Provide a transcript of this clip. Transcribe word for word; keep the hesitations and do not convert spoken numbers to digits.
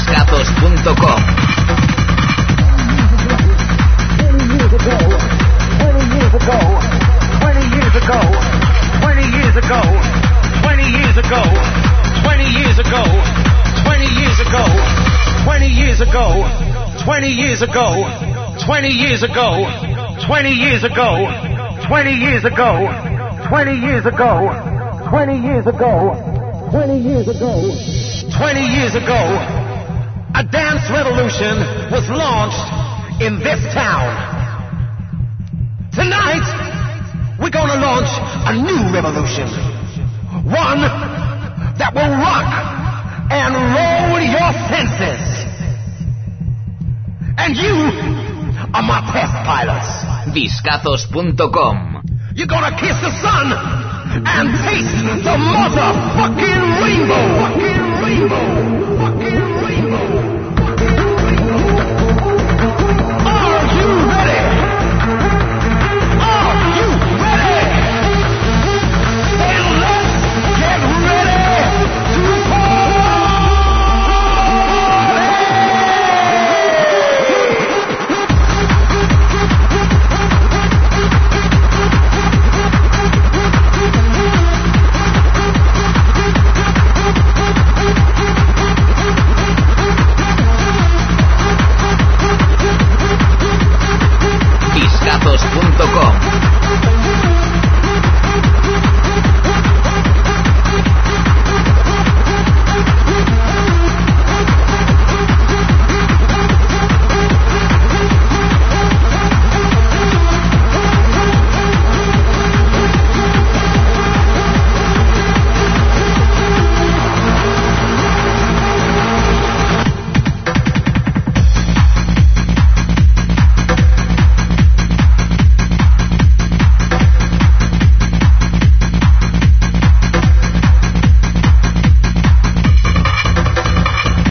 discazos punto com. twenty years ago, twenty years ago, twenty years ago, twenty years ago, twenty years ago, twenty years ago, twenty years ago, twenty years ago, twenty years ago, twenty years ago, twenty years ago, twenty years ago, twenty years ago, twenty years ago, twenty years ago, a dance revolution was launched in this town. Tonight, we're gonna launch a new revolution. One that will rock and roll your senses. And you are my test pilots. discazos punto com. You're gonna kiss the sun and taste the motherfucking